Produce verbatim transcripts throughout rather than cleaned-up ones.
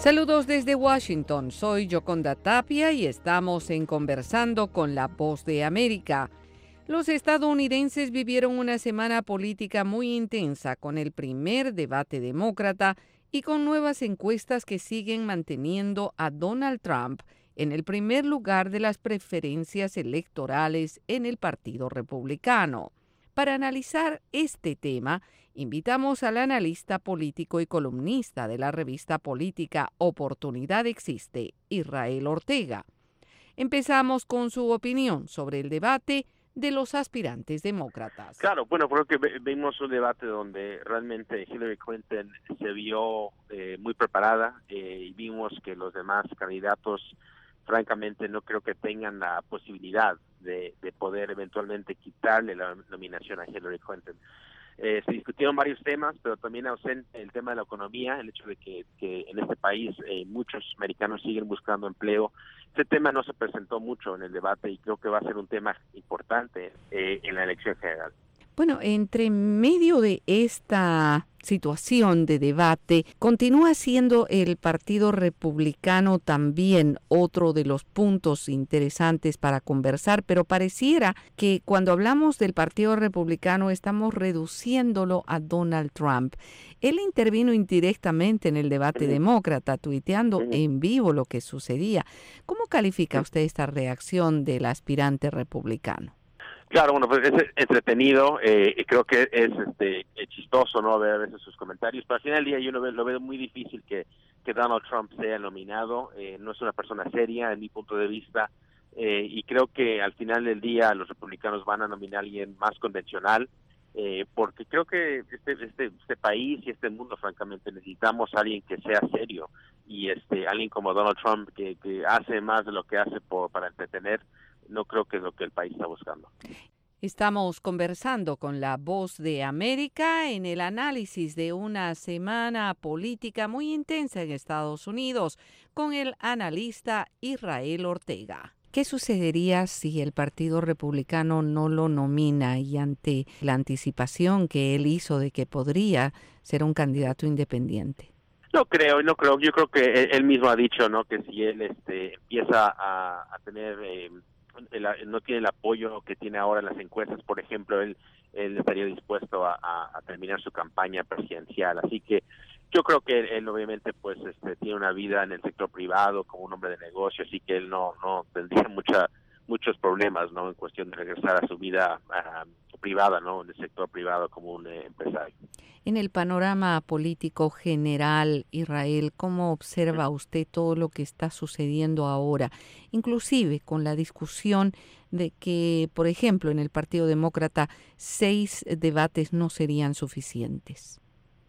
Saludos desde Washington, soy Yoconda Tapia y estamos en Conversando con la Voz de América. Los estadounidenses vivieron una semana política muy intensa con el primer debate demócrata y con nuevas encuestas que siguen manteniendo a Donald Trump en el primer lugar de las preferencias electorales en el Partido Republicano. Para analizar este tema, invitamos al analista político y columnista de la revista política Oportunidad Existe, Israel Ortega. Empezamos con su opinión sobre el debate de los aspirantes demócratas. Claro, bueno, creo que vimos un debate donde realmente Hillary Clinton se vio eh, muy preparada eh, y vimos que los demás candidatos, francamente, no creo que tengan la posibilidad de, de poder eventualmente quitarle la nominación a Hillary Clinton. Eh, se discutieron varios temas, pero también ausente el tema de la economía, el hecho de que, que en este país eh, muchos americanos siguen buscando empleo. Ese tema no se presentó mucho en el debate y creo que va a ser un tema importante eh, en la elección general. Bueno, entre medio de esta situación de debate, continúa siendo el Partido Republicano también otro de los puntos interesantes para conversar, pero pareciera que cuando hablamos del Partido Republicano estamos reduciéndolo a Donald Trump. Él intervino indirectamente en el debate uh-huh. demócrata, tuiteando uh-huh. en vivo lo que sucedía. ¿Cómo califica uh-huh. usted esta reacción del aspirante republicano? Claro, bueno, pues es entretenido, eh, creo que es este chistoso, ¿no?, ver a veces sus comentarios, pero al final del día yo lo veo, lo veo muy difícil que, que Donald Trump sea nominado, eh, no es una persona seria en mi punto de vista, eh, y creo que al final del día los republicanos van a nominar a alguien más convencional, eh, porque creo que este, este, este país y este mundo, francamente, necesitamos a alguien que sea serio, y este alguien como Donald Trump que, que hace más de lo que hace por, para entretener. No creo que es lo que el país está buscando. Estamos conversando con la Voz de América en el análisis de una semana política muy intensa en Estados Unidos con el analista Israel Ortega. ¿Qué sucedería si el Partido Republicano no lo nomina y ante la anticipación que él hizo de que podría ser un candidato independiente? No creo, no creo. Yo creo que él, él mismo ha dicho, ¿no?, que si él este, empieza a, a tener... Eh, El, no tiene el apoyo que tiene ahora en las encuestas, por ejemplo, él, él estaría dispuesto a, a, a terminar su campaña presidencial. Así que yo creo que él, él obviamente pues este tiene una vida en el sector privado como un hombre de negocio, así que él no no tendría mucha muchos problemas, ¿no?, en cuestión de regresar a su vida uh, privada, ¿no?, en el sector privado como un eh, empresario. En el panorama político general, Israel, ¿cómo observa usted todo lo que está sucediendo ahora? Inclusive con la discusión de que, por ejemplo, en el Partido Demócrata, seis debates no serían suficientes.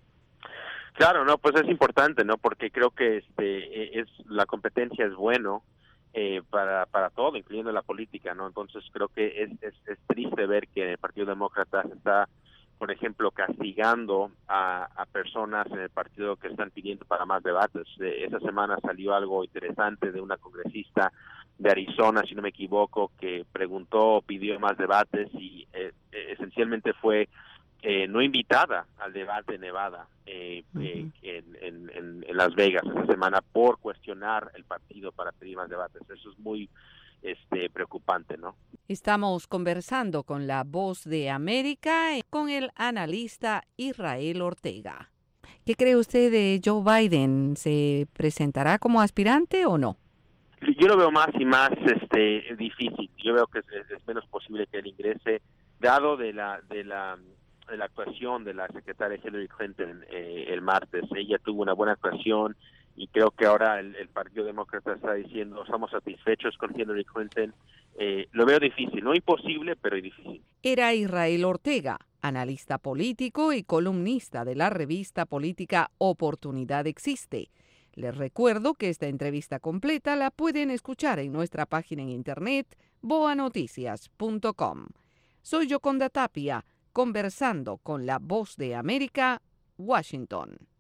Claro, no, pues es importante, ¿no?, porque creo que este es la competencia es bueno eh, para para todo, incluyendo la política, ¿no? Entonces creo que es es, es triste ver que el Partido Demócrata se está, por ejemplo, castigando a, a personas en el partido que están pidiendo para más debates. Eh, esa semana salió algo interesante de una congresista de Arizona, si no me equivoco, que preguntó, pidió más debates y eh, esencialmente fue eh, no invitada al debate en Nevada, eh, uh-huh. eh, en, en, en, en Las Vegas esa semana por cuestionar el partido para pedir más debates. Eso es muy este preocupante, ¿no? Estamos conversando con la Voz de América con el analista Israel Ortega. ¿Qué cree usted de Joe Biden? ¿Se presentará como aspirante o no? Yo lo veo más y más este difícil. Yo veo que es, es menos posible que él ingrese, dado de la de la de la actuación de la secretaria Hillary Clinton eh, el martes. Ella tuvo una buena actuación y creo que ahora el, el Partido Demócrata está diciendo estamos satisfechos con Hillary Clinton. Eh, lo veo difícil, no imposible, pero difícil. Era Israel Ortega, analista político y columnista de la revista política Oportunidad Existe. Les recuerdo que esta entrevista completa la pueden escuchar en nuestra página en internet boa noticias punto com. Soy Yoconda Tapia, conversando con la Voz de América, Washington.